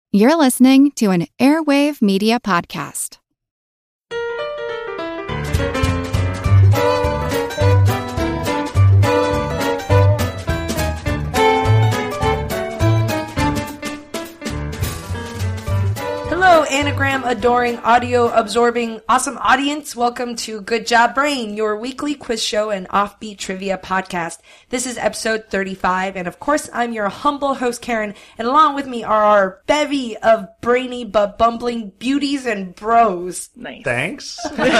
You're listening to an Airwave Media Podcast. Hello, anagram-adoring, audio-absorbing, awesome audience. Welcome to Good Job Brain, your weekly quiz show and offbeat trivia podcast. This is episode 35, and of course, I'm your humble host, Karen, and along with me are our bevy of brainy but bumbling beauties and bros. Nice. Thanks.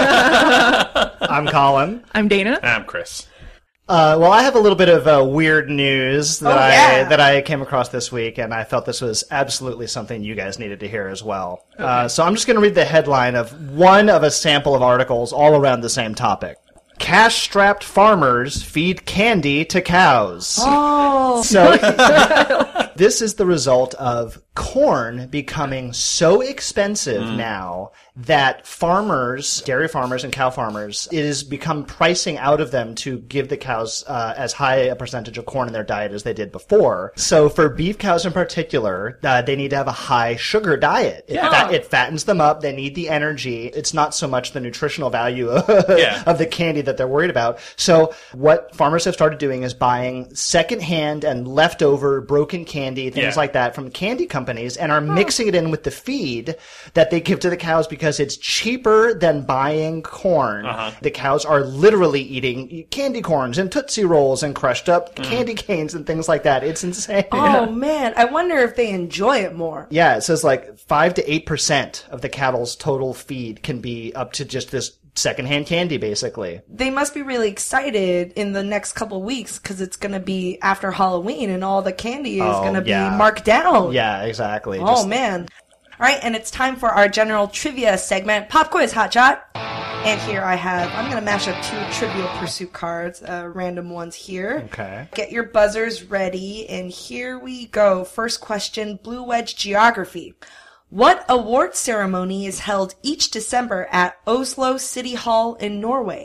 I'm Colin. I'm Dana. I'm Chris. Well, I have a little bit of weird news yeah. that I came across this week, and I felt this was absolutely something you guys needed to hear as well. Okay. So I'm just going to read the headline of one of a sample of articles all around the same topic. Cash-strapped farmers feed candy to cows. Oh. So this is the result of corn becoming so expensive now that farmers, dairy farmers and cow farmers, it has become pricing out of them to give the cows as high a percentage of corn in their diet as they did before. So for beef cows in particular, they need to have a high sugar diet. It fattens them up. They need the energy. It's not so much the nutritional value of the candy that they're worried about. So what farmers have started doing is buying secondhand and leftover broken candy, things like that from candy companies, and are mixing it in with the feed that they give to the cows because it's cheaper than buying corn. The cows are literally eating candy corns and Tootsie Rolls and crushed up candy canes and things like that. It's insane. Oh, man. I wonder if they enjoy it more. Yeah, it says like 5 to 8% of the cattle's total feed can be up to just this secondhand candy, basically. They must be really excited in the next couple weeks because it's going to be after Halloween and all the candy is going to be marked down. Yeah, exactly. Oh, man. All right, and it's time for our general trivia segment, Pop Quiz Hotshot. And here I'm going to mash up 2 Trivial Pursuit cards, random ones here. Okay. Get your buzzers ready, and here we go. First question, Blue Wedge Geography. What award ceremony is held each December at Oslo City Hall in Norway?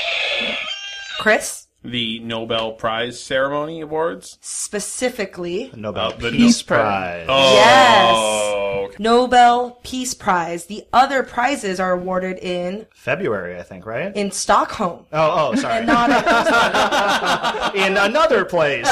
Chris? The Nobel Prize Ceremony Awards? Specifically. Nobel the Peace Prize. Oh, Yes. okay. Nobel Peace Prize. The other prizes are awarded in February, I think, right? in Stockholm. Oh, sorry. And not In another place.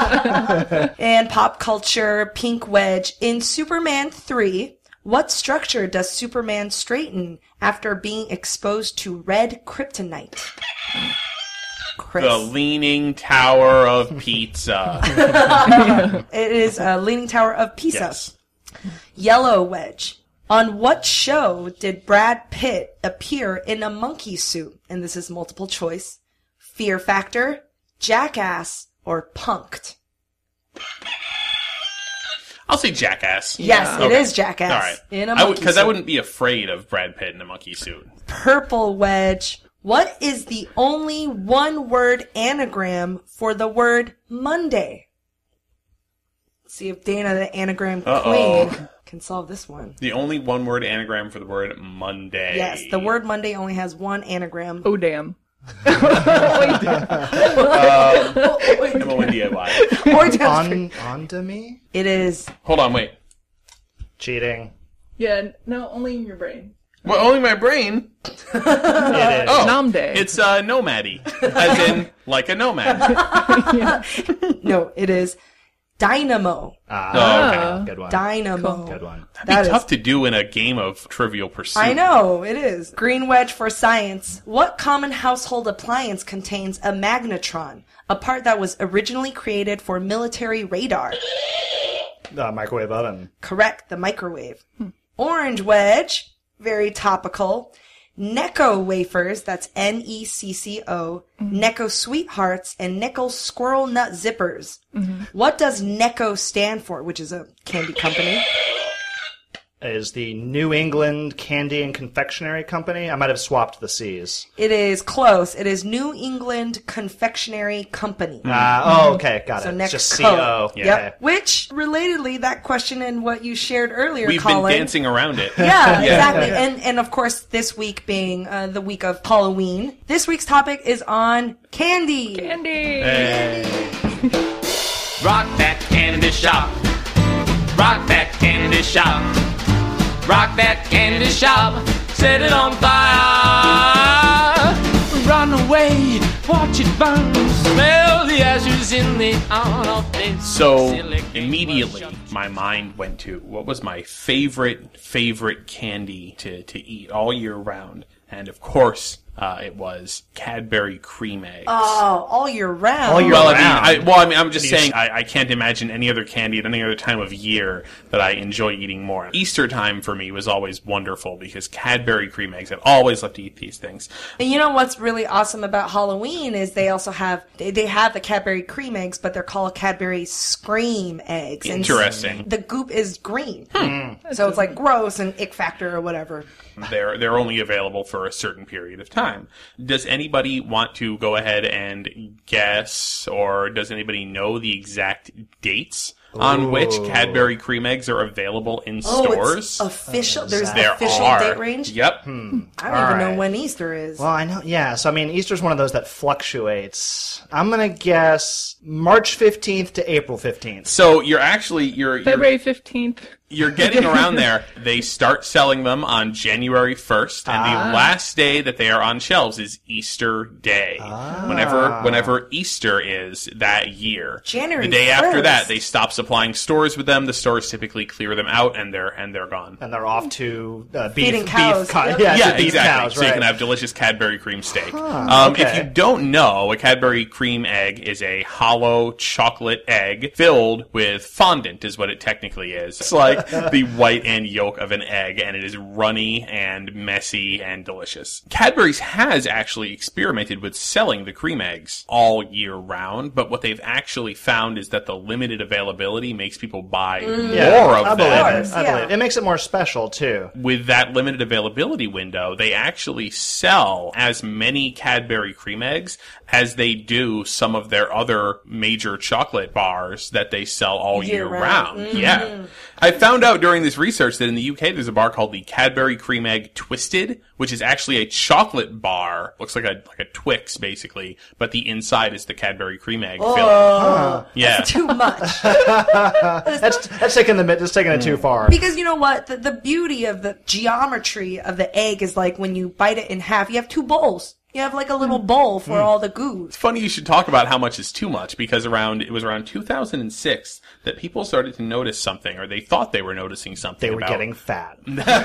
and pop culture, Pink Wedge. In Superman 3, what structure does Superman straighten after being exposed to red kryptonite? Chris. The Leaning Tower of Pizza. It is Leaning Tower of Pisa. Yes. Yellow Wedge. On what show did Brad Pitt appear in a monkey suit? And this is multiple choice. Fear Factor, Jackass, or Punk'd? I'll say Jackass. Yes, it is Jackass. All right. In a monkey suit. Because I wouldn't be afraid of Brad Pitt in a monkey suit. Purple Wedge. What is the only one-word anagram for the word Monday? Let's see if Dana, the anagram queen, can solve this one. The only one-word anagram for the word Monday. Yes, the word Monday only has one anagram. Oh, damn. M-O-N-D-A-Y. Or down- On to me? It is. Hold on, wait. Cheating. Yeah, no, only in your brain. Well, only my brain. It is. Oh, Nom day. it's nomad-y. As in, like a nomad. No, it is Dynamo. Okay. Good one. Dynamo. Good one. That Be is. tough to do in a game of Trivial Pursuit. I know, it is. Green Wedge for science. What common household appliance contains a magnetron, a part that was originally created for military radar? Microwave oven. Correct, the microwave. Orange Wedge, very topical. Necco wafers, that's Necco, Necco Sweethearts, and Necco Squirrel Nut Zippers. What does Necco stand for, which is a candy company? Is the New England Candy and Confectionery Company. I might have swapped the C's. It is close. It is New England Confectionery Company. Okay, got So it. next It's just Co. C-O. Yep. Okay. Which, relatedly, that question and what you shared earlier, We've Colin. been dancing around it. Yeah, exactly. And of course, this week being the week of Halloween, this week's topic is on candy. Candy! Rock that candy shop. Rock that candy shop. Rock that candy shop, set it on fire. Run away, watch it burn, smell the ashes in the auto. So immediately my mind went to what was my favorite candy to eat all year round. And of course, it was Cadbury cream eggs. Oh, all year round. All year Well, round. I'm just saying, I can't imagine any other candy at any other time of year that I enjoy eating more. Easter time for me was always wonderful because Cadbury cream eggs, I've always loved to eat these things. And you know what's really awesome about Halloween is they also have they have the Cadbury cream eggs, but they're called Cadbury Scream eggs. And Interesting. the goop is green, so it's like gross and ick factor or whatever. They're only available for a certain period of time. Does anybody want to go ahead and guess, or does anybody know the exact dates on which Cadbury cream eggs are available in stores? It's official. There's There official are. date range. Yep. I don't even All know right. when Easter is. Well, I know. Yeah. So I mean, Easter's one of those that fluctuates. I'm gonna guess March 15th to April 15th. So you're February 15th. You're getting around there. They start selling them on January 1st, and the last day that they are on shelves is Easter Day. Whenever Easter is that year. January The day after 1st. that, they stop supplying stores with them. The stores typically clear them out, and they're gone. And they're off to Feeding cows. Yep. Yeah, Yeah, to beef exactly. cows, So you right. can have delicious Cadbury cream steak. okay. If you don't know, a Cadbury cream egg is a hollow chocolate egg filled with fondant, is what it technically is. It's like the white and yolk of an egg, and it is runny and messy and delicious. Cadbury's has actually experimented with selling the cream eggs all year round, but what they've actually found is that the limited availability makes people buy more I of believe them. it. I believe it. It makes it more special too. With that limited availability window, they actually sell as many Cadbury cream eggs as they do some of their other major chocolate bars that they sell all year round. Yeah. I found out during this research that in the UK there's a bar called the Cadbury Cream Egg Twisted, which is actually a chocolate bar. Looks like a Twix, basically, but the inside is the Cadbury Cream Egg filling. Yeah. Too much. That's taking it too far. Because you know what? The beauty of the geometry of the egg is like when you bite it in half, you have two bowls. You have like a little bowl for all the goo. It's funny you should talk about how much is too much, because it was around 2006 that people started to notice something, or they thought they were noticing something. They were about getting fat.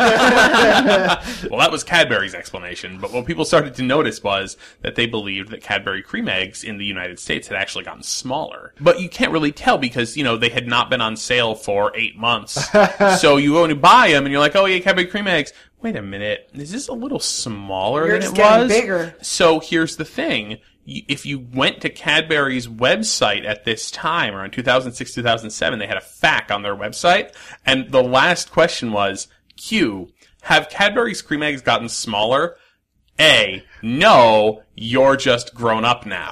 Well, that was Cadbury's explanation, but what people started to notice was that they believed that Cadbury cream eggs in the United States had actually gotten smaller. But you can't really tell because, they had not been on sale for 8 months. So you only buy them and you're like, oh yeah, Cadbury cream eggs. Wait a minute, is this a little smaller Yours than is it was? getting bigger. So here's the thing. If you went to Cadbury's website at this time, around 2006, 2007, they had a FAQ on their website, and the last question was, Q, have Cadbury's cream eggs gotten smaller? A, no, you're just grown up now.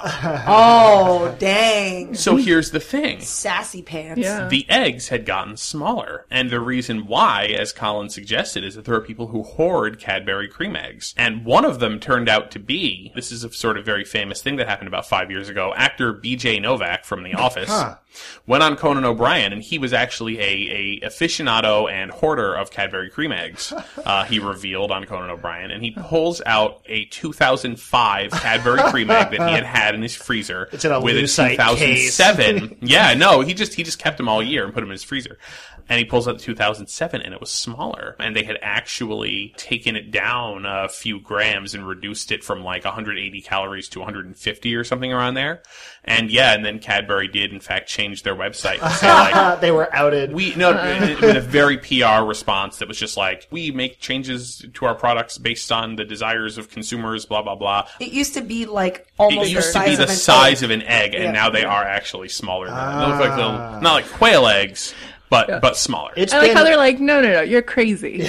Oh, dang. So here's the thing. Sassy pants. Yeah. The eggs had gotten smaller. And the reason why, as Colin suggested, is that there are people who hoard Cadbury cream eggs. And one of them turned out to be, this is a sort of very famous thing that happened about 5 years ago, actor B.J. Novak from The Office went on Conan O'Brien, and he was actually a aficionado and hoarder of Cadbury cream eggs. He revealed on Conan O'Brien, and he pulls out a 2005 Cadbury cream egg that he had in his freezer. It's in a with lucite 2007. Yeah, no, he just kept them all year and put them in his freezer. And he pulls out the 2007, and it was smaller. And they had actually taken it down a few grams and reduced it from like 180 calories to 150 or something around there. And then Cadbury did in fact change their website to say like, They were outed. with a very PR response that was just like, we make changes to our products based on the desires of consumers, blah, blah, blah. It used to be like almost It used the to size be the of an size egg. of an egg, and Yeah. now they are actually smaller than that. They look like not like quail eggs, but smaller. It's I like been- how they're like, no, you're crazy.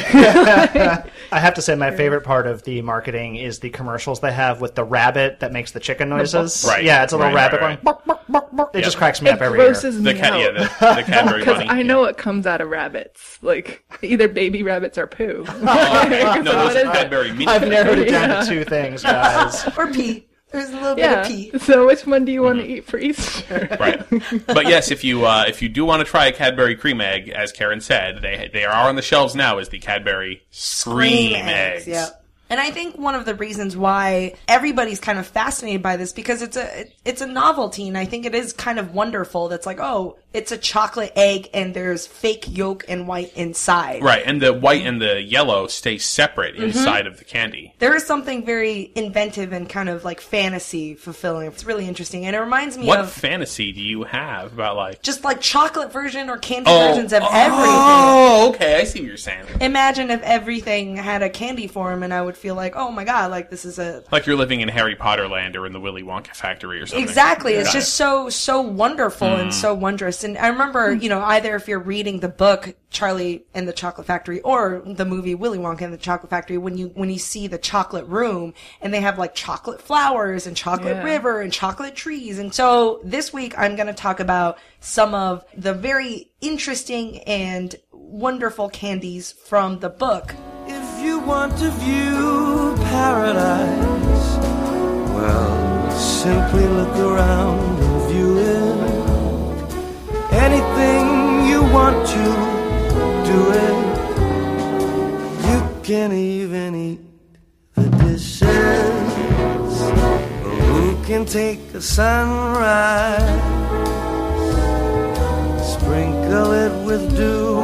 I have to say my favorite part of the marketing is the commercials they have with the rabbit that makes the chicken noises. Right. Yeah, it's a little Right, rabbit right, going bark, bark, bark, bark. It just cracks me It up every year. grosses me out. the Cadbury Because bunny. I know what comes out of rabbits. Like, either baby rabbits or poo. No, those What are is it? Cadbury mini. I've narrowed it down to two things, guys. Or pee. There's a little bit of pea. So which one do you want to eat for Easter? Right. But yes, if you do want to try a Cadbury cream egg, as Karen said, they are on the shelves now as the Cadbury Scream eggs. Yeah. And I think one of the reasons why everybody's kind of fascinated by this, because it's a novelty, and I think it is kind of wonderful. That's like, oh, it's a chocolate egg and there's fake yolk and white inside. Right, and the white and the yellow stay separate inside of the candy. There is something very inventive and kind of like fantasy fulfilling. It's really interesting, and it reminds me What of fantasy do you have about like... just like chocolate version or candy versions of everything. Oh, okay, I see what you're saying. Imagine if everything had a candy form, and I would feel like, oh my god, like this is a... Like you're living in Harry Potter land or in the Willy Wonka factory or something. Exactly. It's Got just so wonderful and so wondrous. And I remember, either if you're reading the book Charlie and the Chocolate Factory or the movie Willy Wonka and the Chocolate Factory, when you see the chocolate room and they have like chocolate flowers and chocolate river and chocolate trees. And so this week I'm going to talk about some of the very interesting and wonderful candies from the book. If you want to view paradise, well, simply look around and view it. Anything you want to, do it. You can even eat the dishes. Who can take a sunrise, sprinkle it with dew,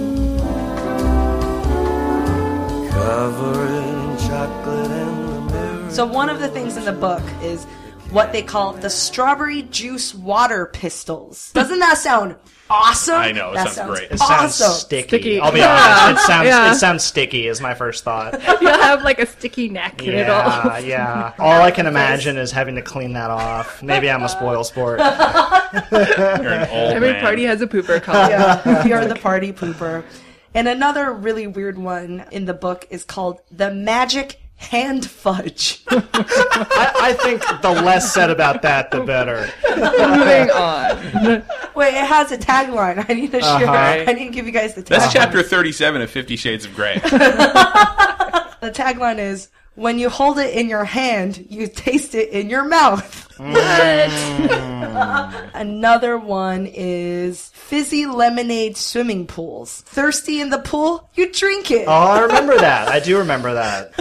cover it in chocolate in the mirror. So one of the things in the book is what they call the strawberry juice water pistols. Doesn't that sound awesome? I know, it that sounds great. It awesome. sounds sticky. I'll be Yeah. honest. Yeah. It sounds sticky is my first thought. You'll have like a sticky neck and it all. Yeah. All I can imagine is having to clean that off. Maybe I'm a spoil sport. You're an old Every man. party has a pooper column. Yeah, you're the party pooper. And another really weird one in the book is called the magic hand fudge. I think the less said about that, the better. Moving on. Wait, it has a tagline. I need to share. I need to give you guys the tagline. That's chapter 37 of 50 Shades of Grey. The tagline is, when you hold it in your hand, you taste it in your mouth. Another one is fizzy lemonade swimming pools. Thirsty in the pool? You drink it. Oh, I remember that. I do remember that.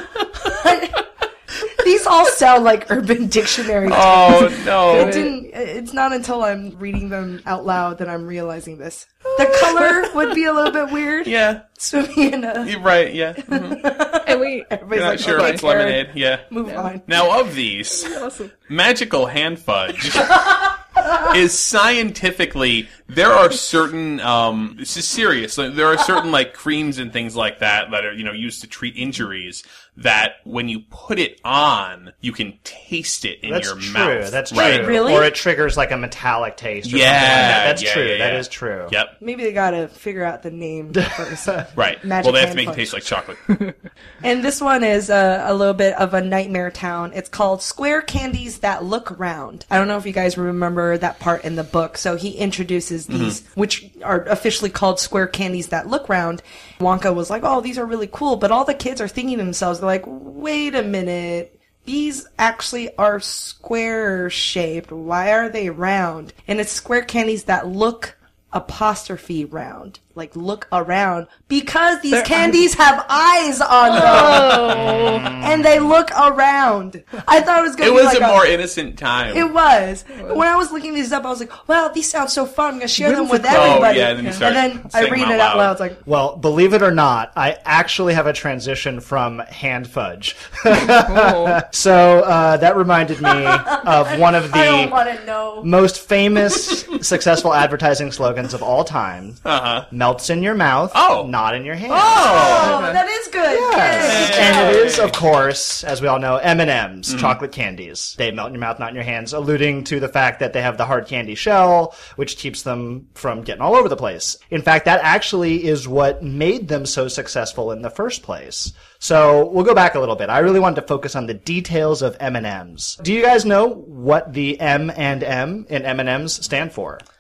These all sound like Urban Dictionary terms. Oh, no. It's not until I'm reading them out loud that I'm realizing this. The color would be a little bit weird. Yeah. Swimming in a... You're right, yeah. Mm-hmm. And we Everybody's You're not like, sure okay, if it's Karen, lemonade. Yeah. Move on. Now, of these, magical hand fudge is scientifically, there are certain, this is serious, there are certain, like, creams and things like that are, used to treat injuries that when you put it on, you can taste it in That's your true. mouth. That's true. Right? Really? Or it triggers like a metallic taste or something like Yeah. that. That's yeah, true. yeah, That yeah. is true. Yep. Maybe they gotta figure out the name first. Right. Magic Well, they have to hand make fudge. it taste like chocolate. And this one is a little bit of a nightmare town. It's called Square Candies That Look Round. I don't know if you guys remember that part in the book. So he introduces these, which are officially called Square Candies That Look Round. Wonka was like, oh, these are really cool. But all the kids are thinking to themselves, they're like, wait a minute. These actually are square shaped. Why are they round? And it's square candies that look round. Like, look around. Because these candies have eyes on them. And they look around. I thought it was going It to be was like a more innocent time. It was. When I was looking these up, I was like, wow, these sound so fun. I'm going to share them with everybody. yeah, then you start and then I saying read them it out out loud. It's like, Well, believe it or not, I actually have a transition from hand fudge. So that reminded me of one of I don't the want to know. most famous successful advertising slogans of all time. Melts in your mouth, not in your hand. Oh, that is good. Yes. And it is, of course, as we all know, M&M's, chocolate candies. They melt in your mouth, not in your hands, alluding to the fact that they have the hard candy shell, which keeps them from getting all over the place. In fact, that actually is what made them so successful in the first place. So we'll go back a little bit. I really wanted to focus on the details of M&M's. Do you guys know what the M and M in M&M's stand for?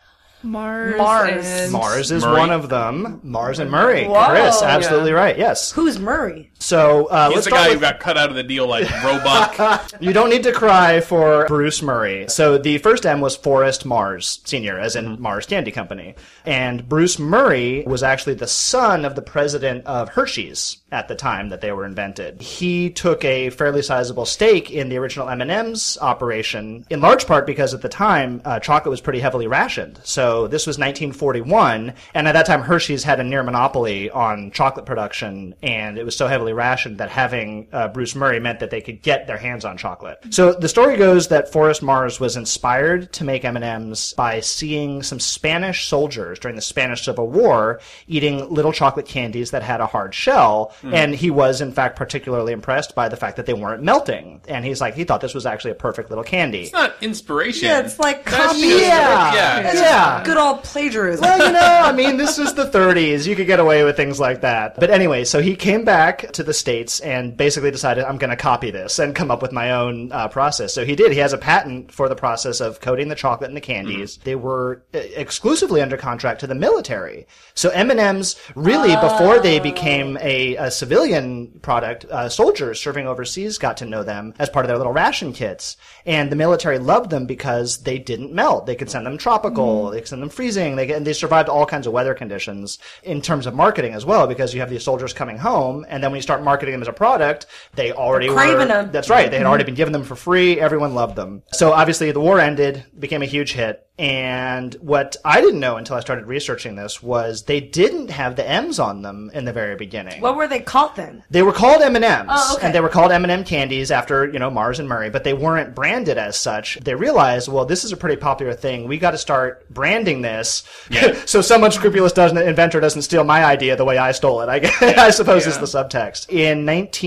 Mars. Mars. And Mars is Murray. one of them. Mars and Murray. Whoa. Chris, absolutely right. Yes. Who's Murray? So He's let's the start guy with who got cut out of the deal like Roebuck. You don't need to cry for Bruce Murray. So the first M was Forrest Mars Sr., as in Mars Candy Company. And Bruce Murray was actually the son of the president of Hershey's at the time that they were invented. He took a fairly sizable stake in the original M&M's operation, in large part because at the time, chocolate was pretty heavily rationed. So this was 1941, and at that time Hershey's had a near monopoly on chocolate production, and it was so heavily rationed that having Bruce Murray meant that they could get their hands on chocolate. So the story goes that Forrest Mars was inspired to make M&M's by seeing some Spanish soldiers during the Spanish Civil War eating little chocolate candies that had a hard shell, and he was in fact particularly impressed by the fact that they weren't melting. And he thought this was actually a perfect little candy. It's not inspiration. Yeah, it's like That's copy. just- It's Yeah. just good old plagiarism. Well, this is the 30s. You could get away with things like that. But anyway, so he came back to the States and basically decided, I'm going to copy this and come up with my own process. So he did. He has a patent for the process of coating the chocolate in the candies. They were exclusively under contract to the military. So M&M's really, before they became a civilian product, soldiers serving overseas got to know them as part of their little ration kits. And the military loved them because they didn't melt. They could send them tropical, they could send them freezing, and they survived all kinds of weather conditions in terms of marketing as well, because you have these soldiers coming home, and then when you start marketing them as a product, they already were craving them. That's right. They had already been given them for free. Everyone loved them. So obviously the war ended, became a huge hit. And what I didn't know until I started researching this was they didn't have the M's on them in the very beginning. What were they called then? They were called M&Ms, Oh, okay. and they were called M&M candies after, Mars and Murray, but they weren't branded as such. They realized, well, this is a pretty popular thing. We got to start branding this so some unscrupulous inventor doesn't steal my idea the way I stole it, I suppose is the subtext. In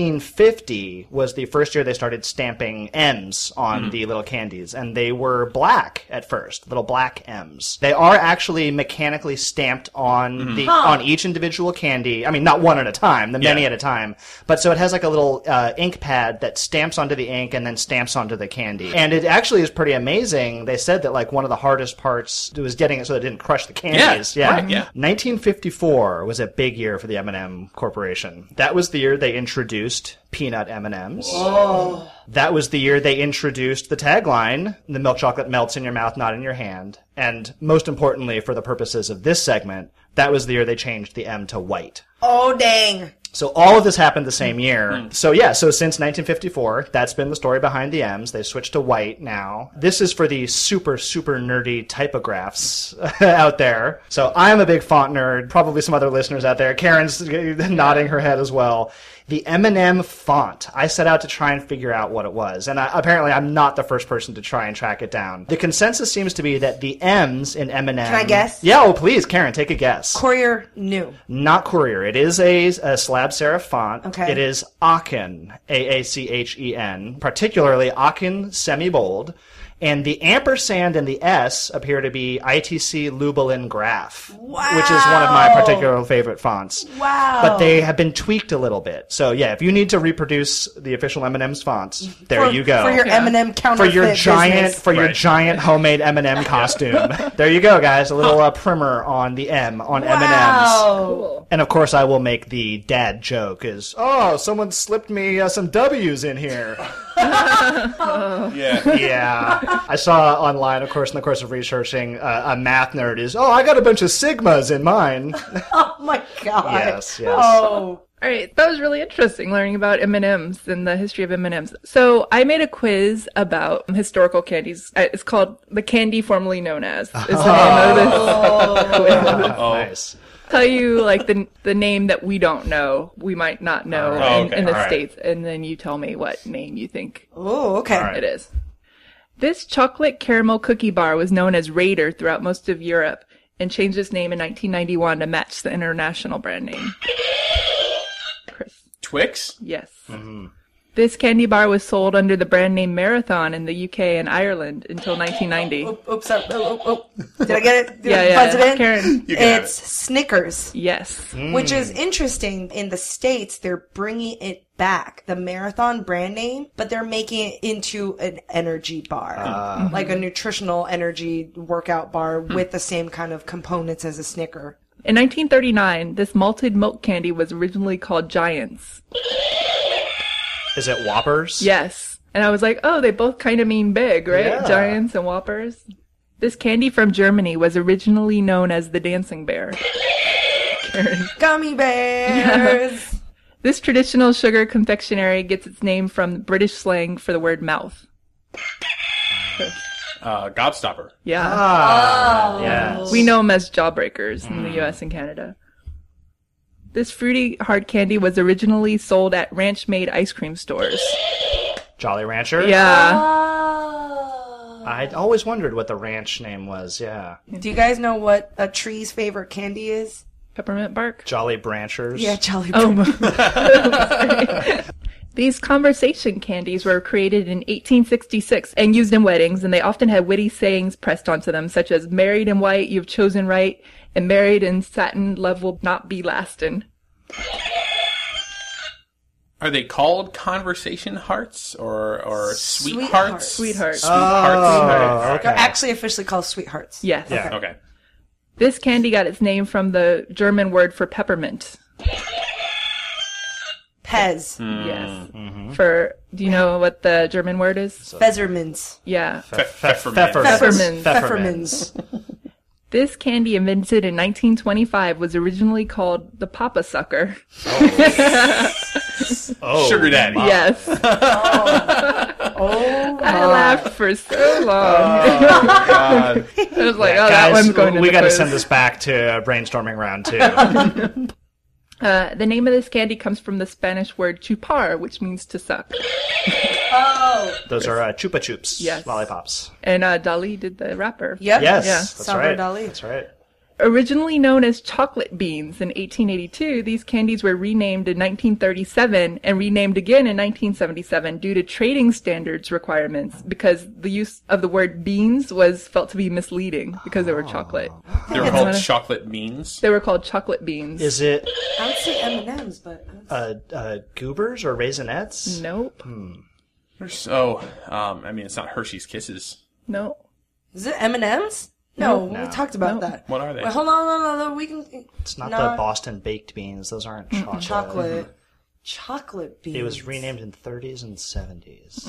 1950 was the first year they started stamping M's on the little candies, and they were black at first, little black M's. They are actually mechanically stamped on on each individual candy. I mean, not one at a time, many at a time. But so it has like a little ink pad that stamps onto the ink and then stamps onto the candy. And it actually is pretty amazing. They said that like one of the hardest parts was getting it so it didn't crush the candies. Right, 1954 was a big year for the M&M Corporation. That was the year they introduced peanut M&Ms. Oh. That was the year they introduced the tagline, "The milk chocolate melts in your mouth, not in your hand." And most importantly, for the purposes of this segment, that was the year they changed the M to white. Oh, dang. So all of this happened the same year. So since 1954, that's been the story behind the M's. They switched to white now. This is for the super, super nerdy typographs out there. So I'm a big font nerd, probably some other listeners out there. Karen's nodding her head as well. The M&M font. I set out to try and figure out what it was. And apparently I'm not the first person to try and track it down. The consensus seems to be that the M's in M&M... Can I guess? Yeah, oh please, Karen, take a guess. Courier New. Not Courier. It is a slab serif font. Okay. It is Aachen, Aachen, particularly Aachen semi-bold. And the ampersand and the S appear to be ITC Lubelin Graph, which is one of my particular favorite fonts. Wow. But they have been tweaked a little bit. So yeah, if you need to reproduce the official M&M's fonts, there you go. For your M&M counterfeit your business. giant homemade M&M costume. There you go, guys. A little primer on the M on M&M's. Wow. And of course, I will make the dad joke: "Is someone slipped me some W's in here." Yeah. I saw online, of course, in the course of researching, a math nerd is, I got a bunch of sigmas in mine. Oh my God. Yes. Oh. All right, that was really interesting learning about M&Ms and the history of M&Ms. So I made a quiz about historical candies. It's called The Candy Formerly Known As. Is the name of this quiz. Nice. Tell you like the name that we don't know, we might not know in the States, and then you tell me what name you think Oh, okay. it is. This chocolate caramel cookie bar was known as Raider throughout most of Europe and changed its name in 1991 to match the international brand name. Chris. Twix? Yes. This candy bar was sold under the brand name Marathon in the UK and Ireland until 1990. Oops, sorry. Did I get it? Did I Yeah. buzz it in? Karen. You got It's Snickers, Yes. which is interesting. In the States, they're bringing it back, the Marathon brand name, but they're making it into an energy bar, like a nutritional energy workout bar with the same kind of components as a Snicker. In 1939, this malted milk candy was originally called Giants. Is it Whoppers? Yes. And I was like, oh, they both kind of mean big, right? Yeah. Giants and Whoppers. This candy from Germany was originally known as the Dancing Bear. Karen. Gummy bears! This traditional sugar confectionery gets its name from British slang for the word mouth. Gobstopper. Yeah. Ah, yes. We know them as jawbreakers in the US and Canada. This fruity hard candy was originally sold at ranch-made ice cream stores. Jolly Rancher? Yeah. I'd always wondered what the ranch name was, yeah. Do you guys know what a tree's favorite candy is? Peppermint bark. Jolly Branchers? Yeah, Jolly Oh. Brancher. These conversation candies were created in 1866 and used in weddings, and they often had witty sayings pressed onto them, such as "Married in white, you've chosen right," and "Married in satin, love will not be lastin'." Are they called conversation hearts or Sweethearts. sweethearts? Sweethearts. Sweethearts. They're actually officially called Sweethearts. Yes. Yeah. Okay. This candy got its name from the German word for peppermint. Pez. Yes. Do you know what the German word is? Pfefferminz. Yeah. Pfefferminz. Pfefferminz. Pfefferminz. This candy, invented in 1925, was originally called the Papa Sucker. Oh, Sugar Daddy. Yes. Oh, I laughed for so long. God. I was like, Yeah, oh, that guys, one's going to we the got to quiz. send this back to brainstorming round 2. The name of this candy comes from the Spanish word chupar, which means to suck. Those are Chupa Chups Yes. lollipops. And Dali did the rapper. Yep. Yes, Yeah. that's Salvador right. Dali. That's right. Originally known as chocolate beans in 1882, these candies were renamed in 1937 and renamed again in 1977 due to trading standards requirements because the use of the word beans was felt to be misleading because they were chocolate. They were called chocolate beans. They were called chocolate beans. Is it I would say M&M's, but Goobers or Raisinets? Nope. I mean, it's not Hershey's Kisses. Nope. is it M&M's? No, No. we talked about No. that. What are they? Wait, hold on, no, we can. It's not the Boston baked beans. Those aren't chocolate. Chocolate beans. It was renamed in 30s and 70s.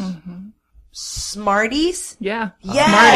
Smarties. Yeah. Yes.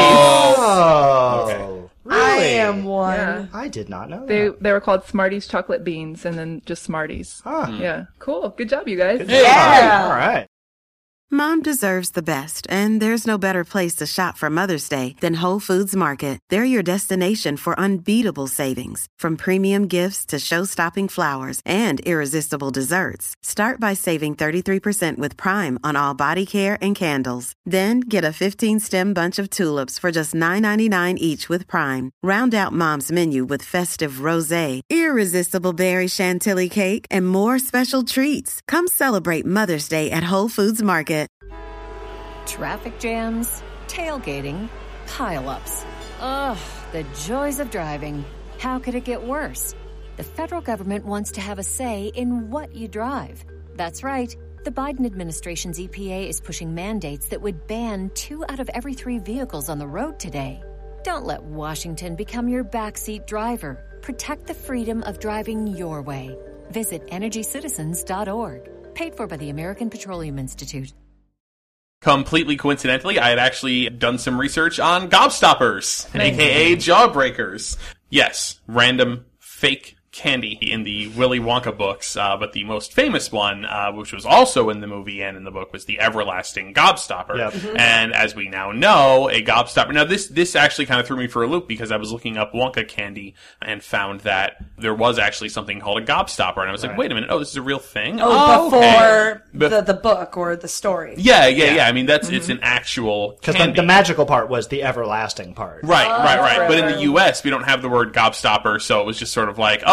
Oh, really? I am one. Yeah. I did not know They that. were called Smarties chocolate beans and then just Smarties. Huh. Yeah. Cool. Good job, you guys. Yeah. All right. Mom deserves the best, and there's no better place to shop for Mother's Day than Whole Foods Market. They're your destination for unbeatable savings, from premium gifts to show-stopping flowers and irresistible desserts. Start by saving 33% with Prime on all body care and candles. Then get a 15-stem bunch of tulips for just $9.99 each with Prime. Round out Mom's menu with festive rosé, irresistible berry chantilly cake, and more special treats. Come celebrate Mother's Day at Whole Foods Market. Traffic jams, tailgating, pile-ups. Ugh, the joys of driving. How could it get worse? The federal government wants to have a say in what you drive. That's right. The Biden administration's EPA is pushing mandates that would ban 2 out of every 3 vehicles on the road today. Don't let Washington become your backseat driver. Protect the freedom of driving your way. Visit EnergyCitizens.org. Paid for by the American Petroleum Institute. Completely coincidentally, I had actually done some research on gobstoppers, aka jawbreakers. Yes, random fake candy in the Willy Wonka books, but the most famous one, which was also in the movie and in the book, was the everlasting gobstopper. Yep. And as we now know, a gobstopper. Now, this actually kind of threw me for a loop because I was looking up Wonka candy and found that there was actually something called a gobstopper, and I was like, wait a minute, this is a real thing? Before okay. the book or the story. Yeah. I mean, it's an actual Because candy. the magical part was the everlasting part. Right. But in the U.S., we don't have the word gobstopper, so it was just sort of like,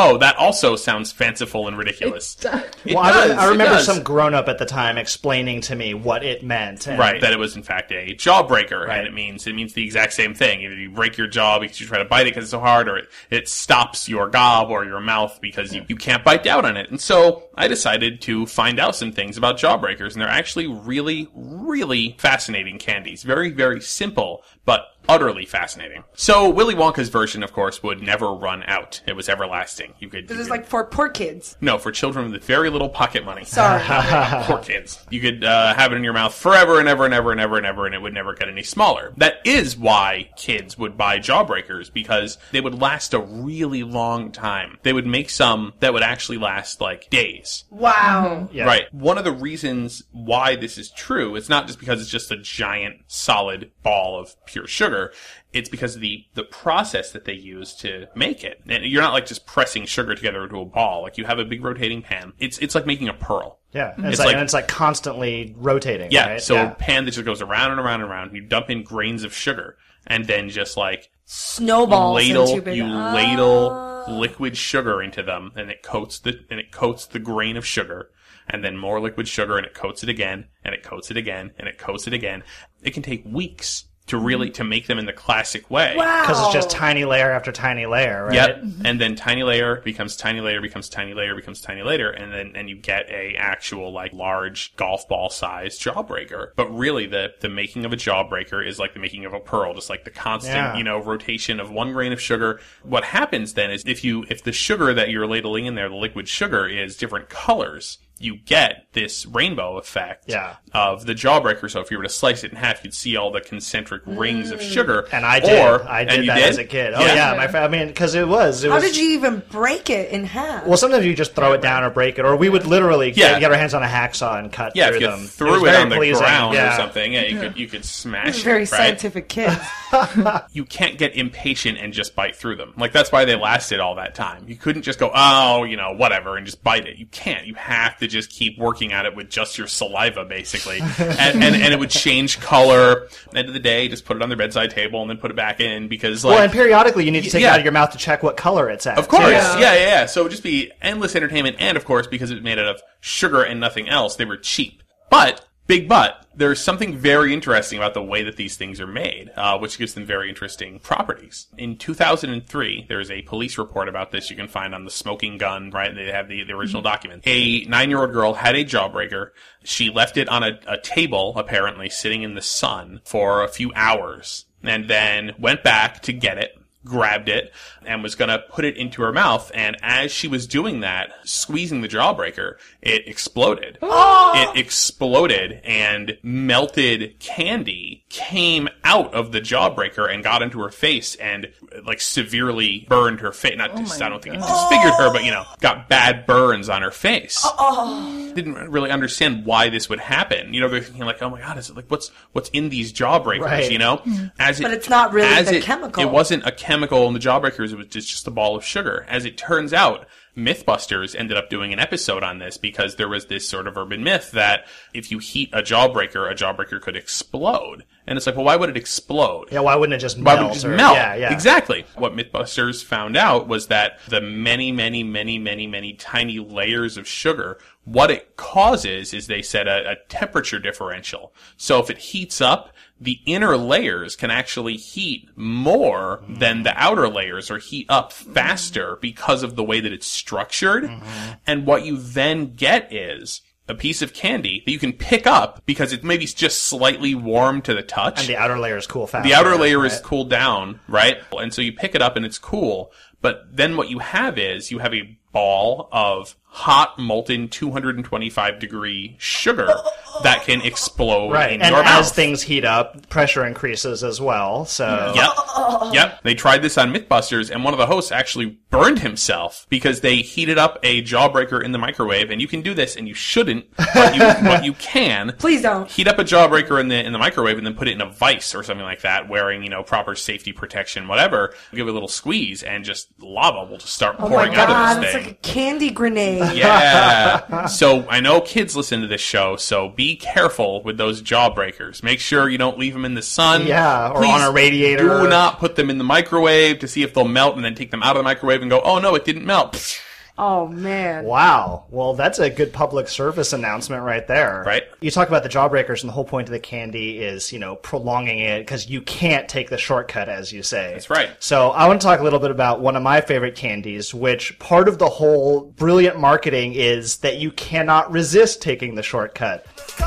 oh, that also sounds fanciful and ridiculous. It Well, does, I remember it does. some grown-up at the time explaining to me what it meant. And Right, that it was in fact a jawbreaker, Right. and it means the exact same thing. Either you break your jaw because you try to bite it because it's so hard, or it stops your gob or your mouth because you can't bite down on it. And so I decided to find out some things about jawbreakers, and they're actually really, really fascinating candies. Very, very simple, but utterly fascinating. So Willy Wonka's version, of course, would never run out. It was everlasting. This is like for poor kids. No, for children with very little pocket money. Sorry. Poor kids. You could have it in your mouth forever and ever and ever and ever and ever, and it would never get any smaller. That is why kids would buy jawbreakers, because they would last a really long time. They would make some that would actually last like days. Wow. Yeah. Right. One of the reasons why this is true, it's not just because it's just a giant solid ball of pure sugar. It's because of the process that they use to make it. And you're not like just pressing sugar together into a ball. Like you have a big rotating pan. It's like making a pearl. Yeah, It's it's like constantly rotating. Yeah, right? so a pan that just goes around and around and around. You dump in grains of sugar, and then just like Snowballs ladle, into big... you ladle liquid sugar into them, and it coats the grain of sugar, and then more liquid sugar, and it coats it again, and it coats it again, and it coats it again. It can take weeks to make them in the classic way. Wow. Because it's just tiny layer after tiny layer, right? Yep. And then tiny layer becomes tiny layer becomes tiny layer becomes tiny layer, and you get a actual like large golf ball sized jawbreaker. But really the making of a jawbreaker is like the making of a pearl, just like the constant, rotation of one grain of sugar. What happens then is if the sugar that you're ladling in there, the liquid sugar, is different colors, you get this rainbow effect of the jawbreaker. So if you were to slice it in half, you'd see all the concentric rings of sugar. And I did. I did that as a kid. Oh yeah, because it was. How did you even break it in half? Well, sometimes you just throw it down or break it, or we would literally get our hands on a hacksaw and cut through them. Yeah, if you threw it on the ground or something, you could smash it. Very scientific kids. You can't get impatient and just bite through them. Like, that's why they lasted all that time. You couldn't just go, whatever, and just bite it. You can't. You have to just keep working at it with just your saliva, basically. and it would change color. At the end of the day, just put it on their bedside table and then put it back in, because and periodically you need to take it out of your mouth to check what color it's at. Of course. Yeah. So it would just be endless entertainment, and of course, because it was made out of sugar and nothing else, they were cheap. But, there's something very interesting about the way that these things are made, which gives them very interesting properties. In 2003, there's a police report about this you can find on the Smoking Gun, right? They have the original document. A 9-year-old girl had a jawbreaker. She left it on a table, apparently, sitting in the sun for a few hours, and then went back to get it, grabbed it, and was going to put it into her mouth. And as she was doing that, squeezing the jawbreaker, it exploded. It exploded, and melted candy came out of the jawbreaker and got into her face and like severely burned her face. I don't think it disfigured her, but got bad burns on her face. Didn't really understand why this would happen. They're thinking like, oh my god, is it like what's in these jawbreakers? Right. But it's not really the chemical. It wasn't a chemical in the jawbreakers. It was just a ball of sugar. As it turns out, Mythbusters ended up doing an episode on this because there was this sort of urban myth that if you heat a jawbreaker could explode. And it's like, well, why would it explode? Yeah, why wouldn't it just melt? Why would it just melt? Yeah. Exactly. What Mythbusters found out was that the many, many, many, many, many tiny layers of sugar, what it causes is, they said, a temperature differential. So if it heats up, the inner layers can actually heat more than the outer layers, or heat up faster because of the way that it's structured. And what you then get is a piece of candy that you can pick up because it maybe just slightly warm to the touch. And the outer layer is cool faster. The outer layer is cooled down, right? And so you pick it up and it's cool. But then what you have is you have a ball of hot, molten, 225-degree sugar that can explode in your mouth. And as things heat up, pressure increases as well. So Yep. They tried this on Mythbusters, and one of the hosts actually burned himself because they heated up a jawbreaker in the microwave. And you can do this, and you shouldn't, but you can. Please don't. Heat up a jawbreaker in the microwave and then put it in a vise or something like that, wearing, proper safety protection, whatever. Give it a little squeeze, and just lava will just start pouring out of this thing. It's like a candy grenade. Yeah. So I know kids listen to this show, so be be careful with those jawbreakers. Make sure you don't leave them in the sun. Yeah, or Please on a radiator. Do not put them in the microwave to see if they'll melt and then take them out of the microwave and go, oh no, it didn't melt. Oh, man. Wow. Well, that's a good public service announcement right there. Right. You talk about the jawbreakers, and the whole point of the candy is, prolonging it, because you can't take the shortcut, as you say. That's right. So I want to talk a little bit about one of my favorite candies, which part of the whole brilliant marketing is that you cannot resist taking the shortcut.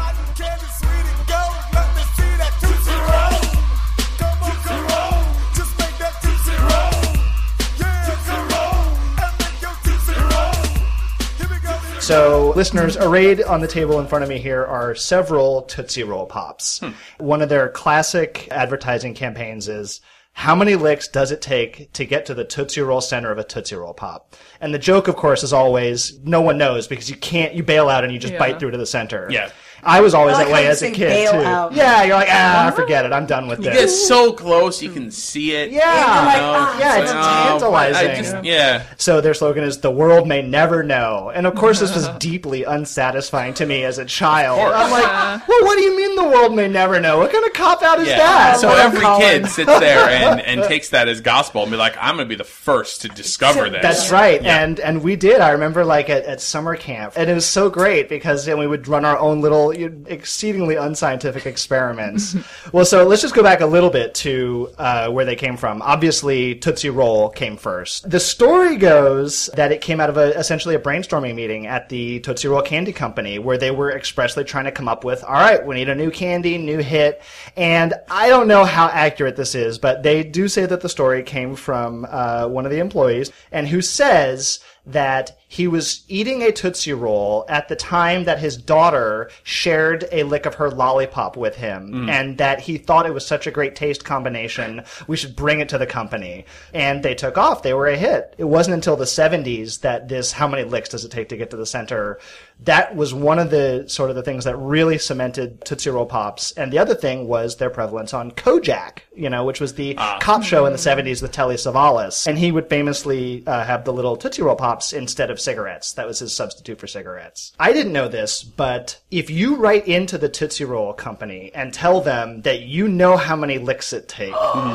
So, listeners, arrayed on the table in front of me here are several Tootsie Roll Pops. One of their classic advertising campaigns is, how many licks does it take to get to the Tootsie Roll center of a Tootsie Roll Pop? And the joke, of course, is always, no one knows, because you bail out and you just bite through to the center. Yeah. I was always I like that way how you as a say kid, bail too. out. Yeah, you're like, forget it, I'm done with You this. get so close, you can see it. Yeah, it's tantalizing. So their slogan is, the world may never know. And of course this was deeply unsatisfying to me as a child. I'm like, well, what do you mean the world may never know? What kind of cop-out is that? So every kid sits there and takes that as gospel and be like, I'm going to be the first to discover this. That's right. Yeah. And we did. I remember at summer camp. And it was so great because then we would run our own little exceedingly unscientific experiments. Well, so let's just go back a little bit to where they came from. Obviously, Tootsie Roll came first. The story goes that it came out of essentially a brainstorming meeting at the Tootsie Roll Candy Company where they were expressly trying to come up with, all right, we need a new candy, new hit. And I don't know how accurate this is, but they do say that the story came from one of the employees, and who says that he was eating a Tootsie Roll at the time that his daughter shared a lick of her lollipop with him, and that he thought it was such a great taste combination, we should bring it to the company. And they took off. They were a hit. It wasn't until the 70s that this, how many licks does it take to get to the center, that was one of the sort of the things that really cemented Tootsie Roll Pops. And the other thing was their prevalence on Kojak, which was the cop show in the 70s with Telly Savalas. And he would famously have the little Tootsie Roll Pops instead of cigarettes. That was his substitute for cigarettes. I didn't know this, but if you write into the Tootsie Roll company and tell them that you know how many licks it takes,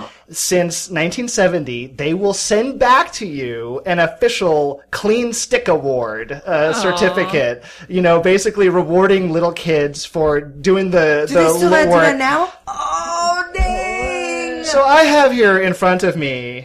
since 1970, they will send back to you an official Clean Stick Award certificate, basically rewarding little kids for doing the Do they still work. do that now? Oh, dang! So I have here in front of me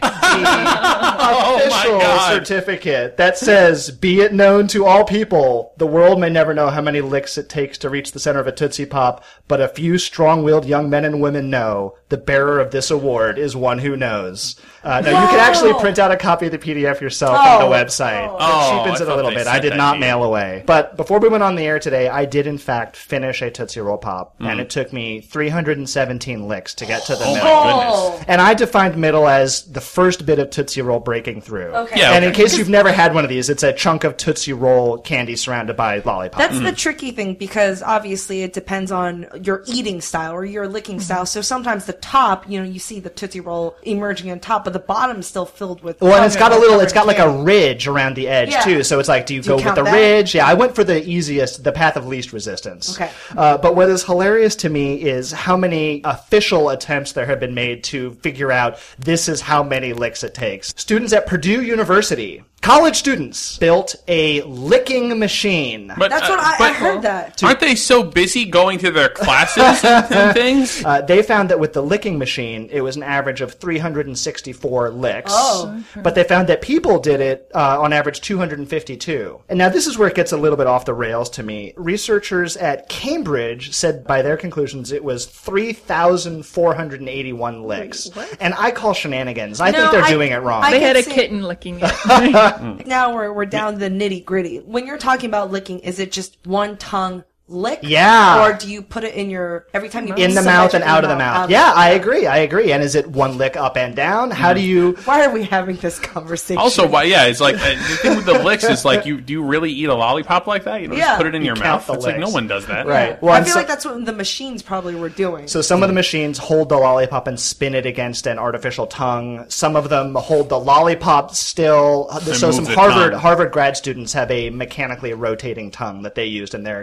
the official certificate that says, be it known to all people, the world may never know how many licks it takes to reach the center of a Tootsie Pop, but a few strong-willed young men and women know the bearer of this award is one who knows. Now, you can actually print out a copy of the PDF yourself on the website. It cheapens it a little bit. I did not mail away. But before we went on the air today, I did, in fact, finish a Tootsie Roll Pop, and it took me 317 licks to get to the middle. And I defined middle as the first bit of Tootsie Roll breaking through. Okay. Yeah, and in case you've never had one of these, it's a chunk of Tootsie Roll candy surrounded by lollipop. That's the tricky thing, because obviously it depends on your eating style or your licking style. So sometimes the top, you see the Tootsie Roll emerging on top, but the bottom is still filled with... Well, and it's got like a ridge around the edge, too. So it's like, do you go with the ridge? Yeah, I went for the easiest, the path of least resistance. Okay. But what is hilarious to me is how many official attempts there have been made to figure out this is how many licks it takes. Students at Purdue University, college students, built a licking machine. But, That's what I heard that. Aren't they so busy going to their classes and things? They found that with the licking machine, it was an average of 364 licks. But they found that people did it on average 252. And now this is where it gets a little bit off the rails to me. Researchers at Cambridge said by their conclusions it was 3,481 licks. And I call shenanigans. I think they're doing it wrong. They had a kitten licking it. Now we're down to the nitty gritty. When you're talking about licking, is it just one tongue lick? Yeah. Or do you put it in your, every time you in the mouth and out of the mouth? Yeah, I agree. And is it one lick up and down? How do you... Why are we having this conversation? Also, it's like, the thing with the licks is like, do you really eat a lollipop like that? You don't just put it in your mouth? It's like, no one does that. Right. Well, I feel like that's what the machines probably were doing. So some of the machines hold the lollipop and spin it against an artificial tongue. Some of them hold the lollipop still. So some Harvard grad students have a mechanically rotating tongue that they used in their experiment,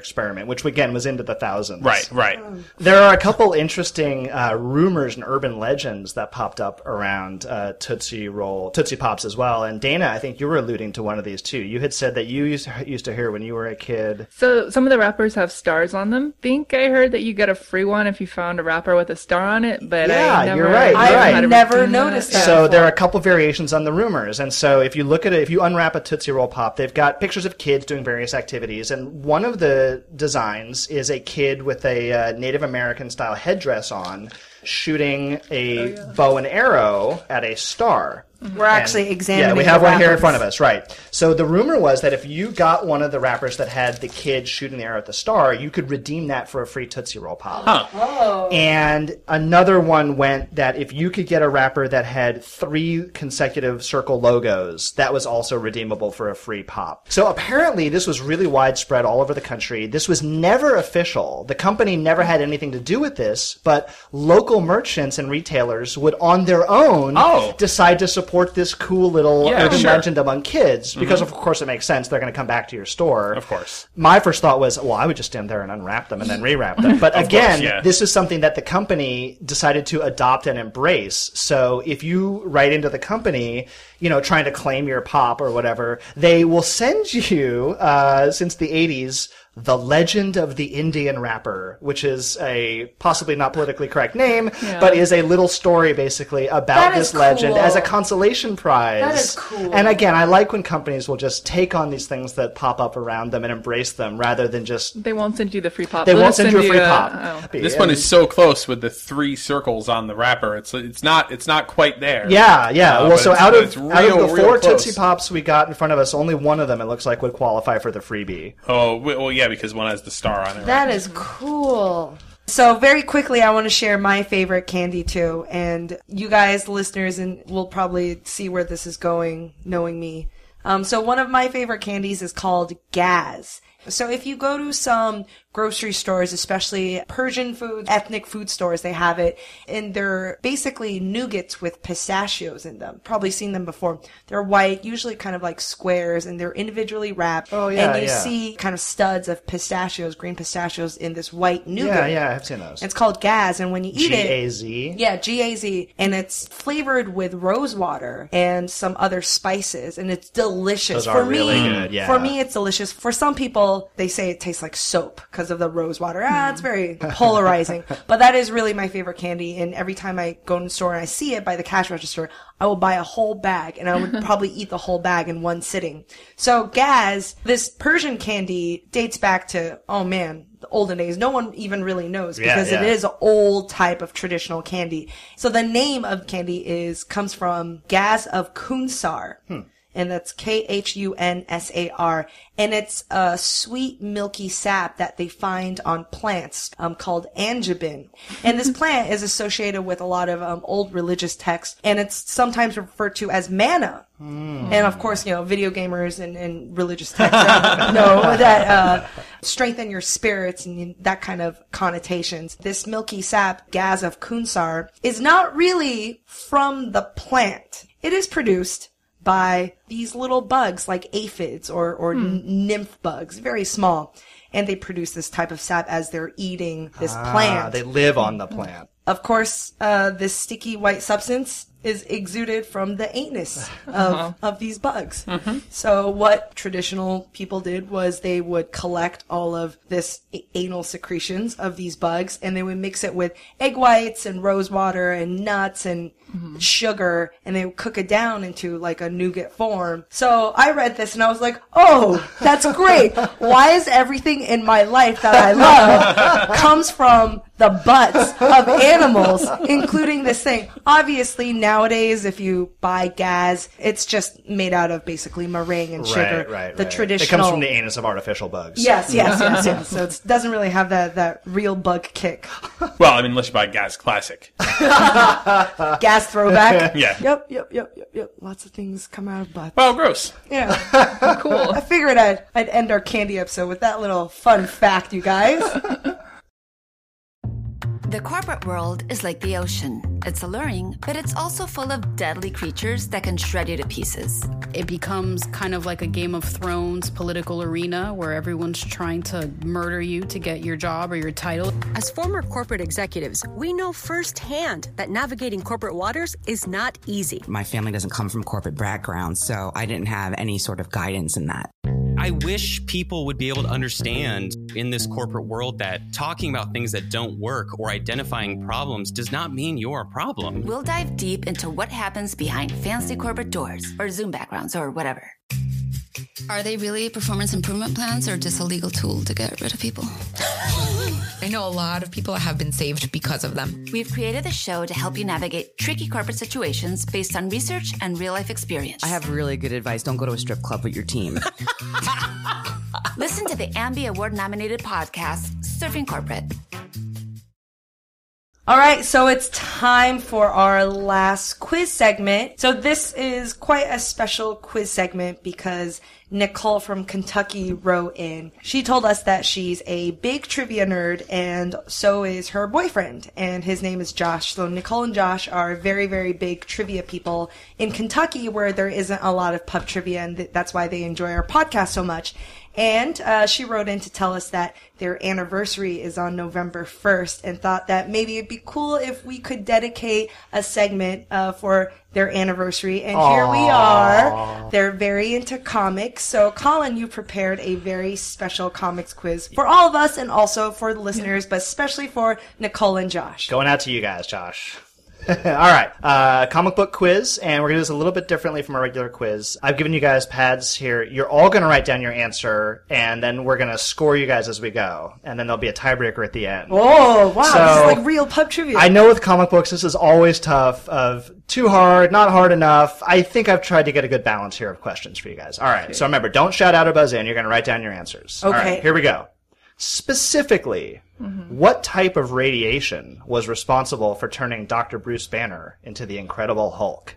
which again was into the thousands. Right. There are a couple interesting rumors and urban legends that popped up around Tootsie Pops as well. And Dana, I think you were alluding to one of these too. You had said that you used to hear when you were a kid. So some of the wrappers have stars on them. I think I heard that you get a free one if you found a wrapper with a star on it, but you're right. I've never noticed that. So there are a couple variations on the rumors. And so if you look at it, if you unwrap a Tootsie Roll Pop, they've got pictures of kids doing various activities. And one of the designs is a kid with a Native American style headdress on, shooting a bow and arrow at a star. We're actually examining. Yeah, we have the one here in wrappers. front of us, right. So the rumor was that if you got one of the wrappers that had the kid shooting the arrow at the star, you could redeem that for a free Tootsie Roll Pop. Huh. Oh. And another one went that if you could get a wrapper that had 3 consecutive circle logos, that was also redeemable for a free pop. So apparently this was really widespread all over the country. This was never official. The company never had anything to do with this, but local merchants and retailers would on their own decide to support this cool little urban legend among kids, because of course it makes sense. They're going to come back to your store. Of course. My first thought was, well, I would just stand there and unwrap them and then rewrap them. But again, this is something that the company decided to adopt and embrace. So if you write into the company, trying to claim your pop or whatever, they will send you, since the 80s, The Legend of the Indian Wrapper, which is a possibly not politically correct name, but is a little story basically about this legend as a consolation prize. That is cool. And again, I like when companies will just take on these things that pop up around them and embrace them rather than just... They won't send you the free pop. They won't send you a free pop. This one is so close with the 3 circles on the wrapper. It's not quite there. Yeah. Well, so out of the 4 close. Tootsie Pops we got in front of us, only one of them, it looks like, would qualify for the freebie. Oh, well, yeah, because one has the star on it. That is cool. So very quickly, I want to share my favorite candy too, and you guys, listeners, and will probably see where this is going, knowing me. So one of my favorite candies is called Gaz. So if you go to some grocery stores, especially Persian food, ethnic food stores, they have it. And they're basically nougats with pistachios in them. Probably seen them before. They're white, usually kind of like squares, and they're individually wrapped. Oh, yeah, and you see kind of studs of pistachios, green pistachios in this white nougat. Yeah, I've seen those. It's called Gaz, and when you eat G-A-Z? Yeah, G-A-Z. And it's flavored with rose water and some other spices, and it's delicious. Those are really good, yeah. For me, it's delicious. For some people, they say it tastes like soap because of the rose water. It's very polarizing. But that is really my favorite candy, and every time I go in the store and I see it by the cash register, I will buy a whole bag, and I would probably eat the whole bag in one sitting. So Gaz, this Persian candy, dates back to, the olden days. No one even really knows because it is an old type of traditional candy. So the name of candy comes from Gaz of Kunsar. And that's Kunsar. And it's a sweet, milky sap that they find on plants called angibin. And this plant is associated with a lot of old religious texts, and it's sometimes referred to as manna. And of course, video gamers and religious texts know that strengthen your spirits and that kind of connotations. This milky sap, Gaz of Kunsar, is not really from the plant. It is produced by these little bugs like aphids or nymph bugs, very small. And they produce this type of sap as they're eating this plant. They live on the plant. Of course, this sticky white substance is exuded from the anus of these bugs. So what traditional people did was they would collect all of this anal secretions of these bugs, and they would mix it with egg whites and rose water and nuts and sugar, and they would cook it down into like a nougat form. So I read this and I was like, oh, that's great. Why is everything in my life that I love comes from the butts of animals, including this thing? Obviously, nowadays, if you buy Gaz, it's just made out of basically meringue and sugar. Right. The traditional. It comes from the anus of artificial bugs. Yes. So it doesn't really have that real bug kick. Well, I mean, unless you buy Gaz Classic. Gaz throwback. Yeah. Yep. Lots of things come out of butts. Well, gross. Yeah. Cool. I figured I'd end our candy episode with that little fun fact, you guys. The corporate world is like the ocean. It's alluring, but it's also full of deadly creatures that can shred you to pieces. It becomes kind of like a Game of Thrones political arena where everyone's trying to murder you to get your job or your title. As former corporate executives, we know firsthand that navigating corporate waters is not easy. My family doesn't come from corporate background, so I didn't have any sort of guidance in that. I wish people would be able to understand in this corporate world that talking about things that don't work or identifying problems does not mean you're a problem. We'll dive deep into what happens behind fancy corporate doors or Zoom backgrounds or whatever. Are they really performance improvement plans or just a legal tool to get rid of people? I know a lot of people have been saved because of them. We've created a show to help you navigate tricky corporate situations based on research and real-life experience. I have really good advice. Don't go to a strip club with your team. Listen to the Ambie Award-nominated podcast, Surfing Corporate. All right, so it's time for our last quiz segment. So this is quite a special quiz segment because Nicole from Kentucky wrote in. She told us that she's a big trivia nerd, and so is her boyfriend, and his name is Josh. So Nicole and Josh are very, very big trivia people in Kentucky, where there isn't a lot of pub trivia, and that's why they enjoy our podcast so much. And she wrote in to tell us that their anniversary is on November 1st and thought that maybe it'd be cool if we could dedicate a segment for their anniversary. And here we are. They're very into comics. So, Colin, you prepared a very special comics quiz for all of us and also for the listeners, but especially for Nicole and Josh. Going out to you guys, Josh. All right, comic book quiz, and we're going to do this a little bit differently from our regular quiz. I've given you guys pads here. You're all going to write down your answer, and then we're going to score you guys as we go, and then there'll be a tiebreaker at the end. Oh, wow, so, this is like real pub trivia. I know with comic books, this is always tough, of too hard, not hard enough. I think I've tried to get a good balance here of questions for you guys. All right, so remember, don't shout out or buzz in. You're going to write down your answers. Okay. All right, here we go. Specifically, what type of radiation was responsible for turning Dr. Bruce Banner into the Incredible Hulk?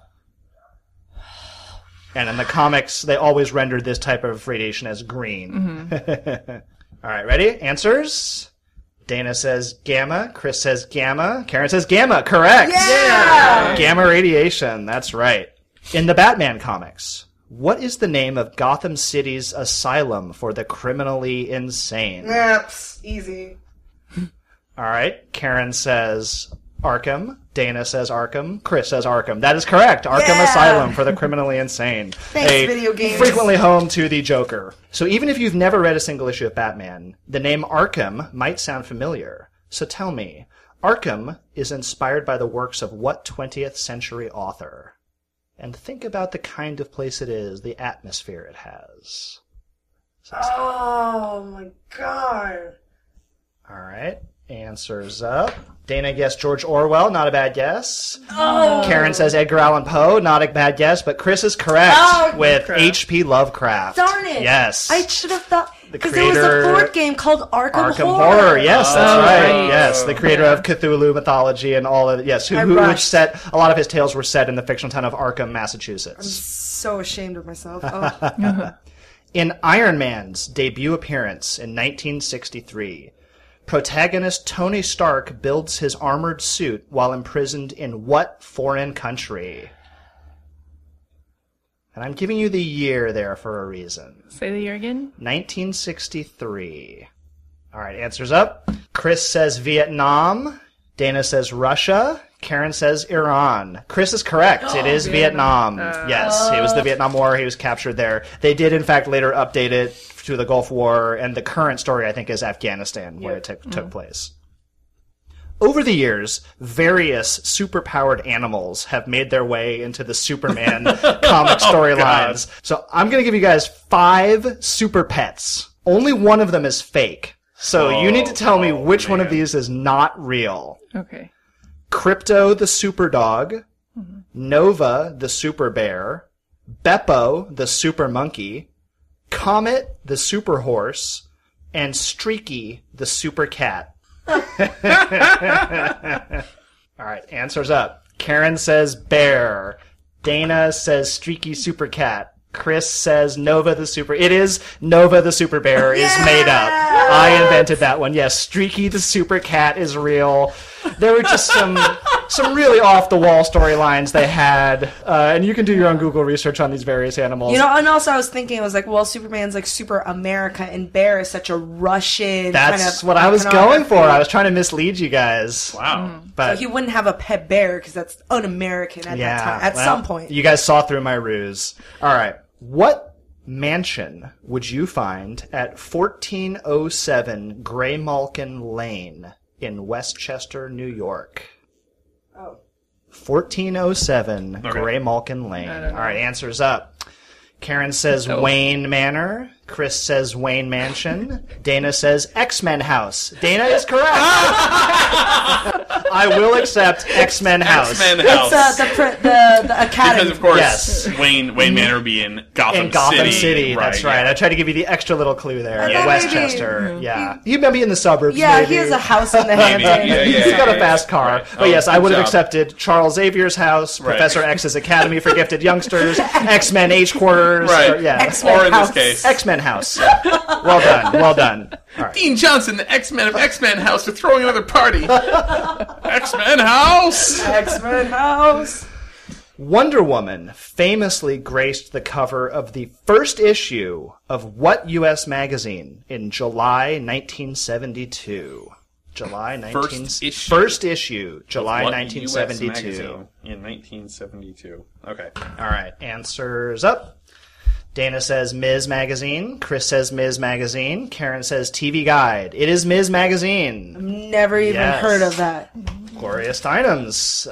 And in the comics, they always rendered this type of radiation as green. All right, ready? Answers? Dana says gamma. Chris says gamma. Karen says gamma. Correct. Yeah! Gamma radiation. That's right. In the Batman comics, what is the name of Gotham City's asylum for the criminally insane? That's easy. All right. Karen says Arkham. Dana says Arkham. Chris says Arkham. That is correct. Arkham Asylum for the criminally insane. Thanks, video games. Frequently home to the Joker. So even if you've never read a single issue of Batman, the name Arkham might sound familiar. So tell me, Arkham is inspired by the works of what 20th century author? And think about the kind of place it is, the atmosphere it has. Oh, my God. All right. Answers up. Dana guessed George Orwell. Not a bad guess. Oh. Karen says Edgar Allan Poe. Not a bad guess, but Chris is correct with H.P. Lovecraft. Darn it. Yes. I should have thought... The Because there was a board game called Arkham Horror. Yes, that's right. Right. Yes, the creator of Cthulhu mythology and all of it. Yes, which set a lot of his tales were set in the fictional town of Arkham, Massachusetts. I'm so ashamed of myself. Oh. In Iron Man's debut appearance in 1963, protagonist Tony Stark builds his armored suit while imprisoned in what foreign country? And I'm giving you the year there for a reason. Say the year again. 1963. All right, answers up. Chris says Vietnam. Dana says Russia. Karen says Iran. Chris is correct. It is Vietnam. Yes, it was the Vietnam War. He was captured there. They did, in fact, later update it to the Gulf War, and the current story, I think, is Afghanistan, where it took place. Over the years, various superpowered animals have made their way into the Superman comic storylines. So I'm going to give you guys 5 super pets. Only one of them is fake. So you need to tell me which one of these is not real. Okay. Crypto the super dog, Nova the super bear, Beppo the super monkey, Comet the super horse, and Streaky the super cat. All right, answers up. Karen says bear. Dana says Streaky super cat. Chris says Nova the Super... It is Nova the Super Bear is made up. I invented that one. Yes, Streaky the Super Cat is real. There were just some really off-the-wall storylines they had. And you can do your own Google research on these various animals. You know, and also I was thinking, I was like, well, Superman's like super America, and Bear is such a Russian That's kind of what I was going for. I was trying to mislead you guys. Wow. But so he wouldn't have a pet bear because that's un-American at that time. At some point. You guys saw through my ruse. All right. What mansion would you find at 1407 Graymalkin Lane in Westchester, New York? 1407 Graymalkin Lane. All right, answers up. Karen says Wayne Manor. Chris says Wayne Mansion. Dana says X-Men House. Dana is correct. I will accept X-Men House. X-Men House. It's the Academy. Because, of course, Yes. Wayne Manor would be in Gotham City. That's right. I tried to give you the extra little clue there. Yeah. Westchester. Yeah. He may be in the suburbs. Yeah, maybe. he has a house in the Hamptons. He's got a fast car. Right. But yes, I would have job. accepted Charles Xavier's house, Professor X's Academy for Gifted Youngsters, X-Men H Quarters. Right. X-Men or in House. this case, X-Men House. Well done. Well done. All right. Dean Johnson, the X-Men of X-Men House, are throwing another party. X-Men House! X-Men House! Wonder Woman famously graced the cover of the first issue of what U.S. magazine in July 1972? First issue, July What 1972. US magazine in 1972. Okay. All right, answers up. Dana says Ms. Magazine. Chris says Ms. Magazine. Karen says TV Guide. It is Ms. Magazine. Never even heard of that. Gloria Steinem's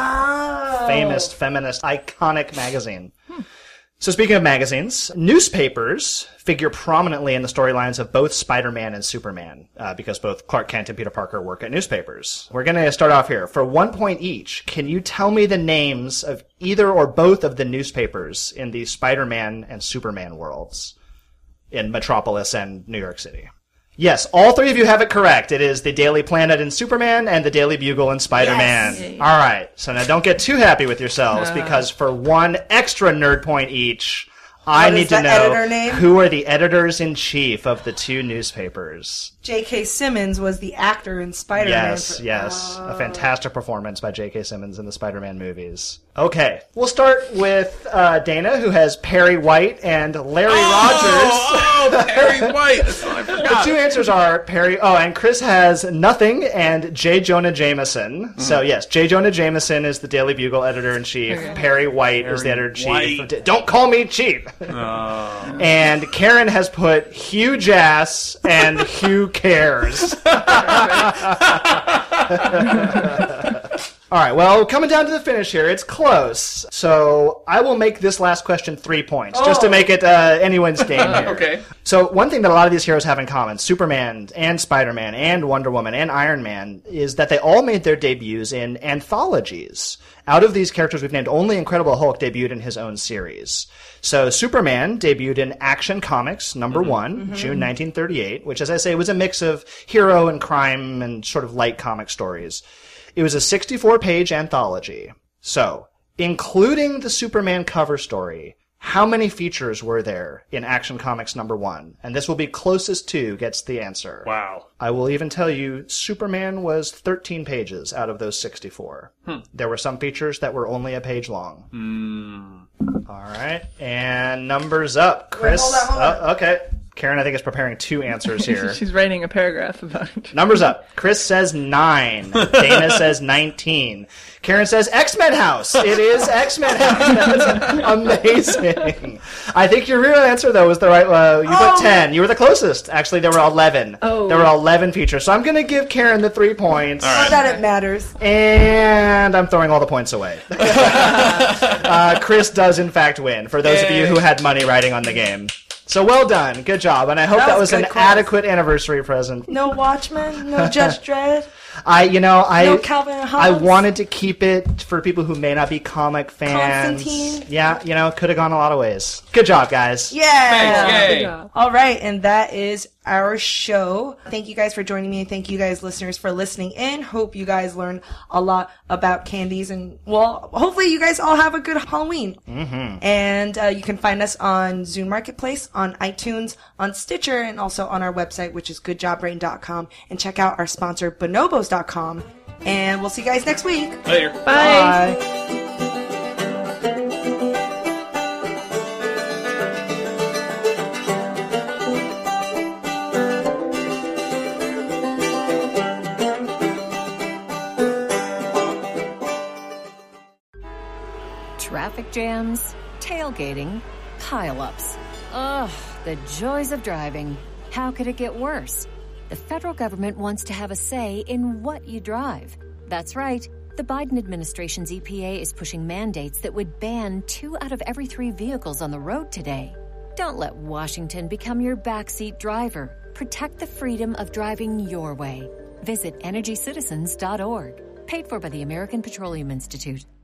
famous feminist iconic magazine. So speaking of magazines, newspapers figure prominently in the storylines of both Spider-Man and Superman, because both Clark Kent and Peter Parker work at newspapers. We're going to start off here. For 1 point each, can you tell me the names of either or both of the newspapers in the Spider-Man and Superman worlds in Metropolis and New York City? Yes, all three of you have it correct. It is the Daily Planet in Superman and the Daily Bugle in Spider-Man. Yes. All right, so now don't get too happy with yourselves, because for 1 extra nerd point each, I need to know who are the editors-in-chief of the two newspapers. J.K. Simmons was the actor in Spider-Man. Yes. A fantastic performance by J.K. Simmons in the Spider-Man movies. Okay, we'll start with Dana, who has Perry White and Larry Rogers. Oh, Perry White! That's what I forgot. The two answers are Perry... Oh, and Chris has Nothing and J. Jonah Jameson. So, yes, J. Jonah Jameson is the Daily Bugle editor-in-chief. Okay. Perry White is the editor-in-chief. Don't call me cheap! And Karen has put Hugh Jass and Hugh Cares. All right, well, coming down to the finish here, it's close. So I will make this last question 3 points, just to make it anyone's game here. Okay. So one thing that a lot of these heroes have in common, Superman and Spider-Man and Wonder Woman and Iron Man, is that they all made their debuts in anthologies. Out of these characters we've named, only Incredible Hulk debuted in his own series. So Superman debuted in Action Comics #1, June 1938, which, as I say, was a mix of hero and crime and sort of light comic stories. It was a 64-page anthology. So, including the Superman cover story, how many features were there in Action Comics #1? And this will be closest to gets the answer. Wow. I will even tell you, Superman was 13 pages out of those 64. There were some features that were only a page long. All right. And numbers up. Chris. Wait, hold on. Okay. Karen, I think, is preparing 2 answers here. She's writing a paragraph about it. Numbers up. Chris says 9. Dana says 19. Karen says X-Men House. It is X-Men House. That's amazing. I think your real answer, though, was the right you put 10. You were the closest. Actually, there were 11. There were 11 features. So I'm going to give Karen the 3 points. Not that it matters. And I'm throwing all the points away. Chris does, in fact, win, for those of you who had money riding on the game. So well done. Good job. And I hope that was an adequate anniversary present. No Watchmen? No Judge Dredd? No Calvin and Hobbes? I wanted to keep it for people who may not be comic fans. Constantine? Yeah, could have gone a lot of ways. Good job, guys. Yeah. Thanks, yay. All right, and that is our show. Thank you guys for joining me, and thank you guys listeners for listening in. Hope you guys learned a lot about candies, and well, hopefully you guys all have a good Halloween. Mm-hmm. And you can find us on Zune Marketplace, on iTunes, on Stitcher, and also on our website, which is goodjobbrain.com. And check out our sponsor, bonobos.com. And we'll see you guys next week. Later. Bye. Traffic jams, tailgating, pileups. Ugh, the joys of driving. How could it get worse? The federal government wants to have a say in what you drive. That's right. The Biden administration's EPA is pushing mandates that would ban 2 out of every 3 vehicles on the road today. Don't let Washington become your backseat driver. Protect the freedom of driving your way. Visit EnergyCitizens.org. Paid for by the American Petroleum Institute.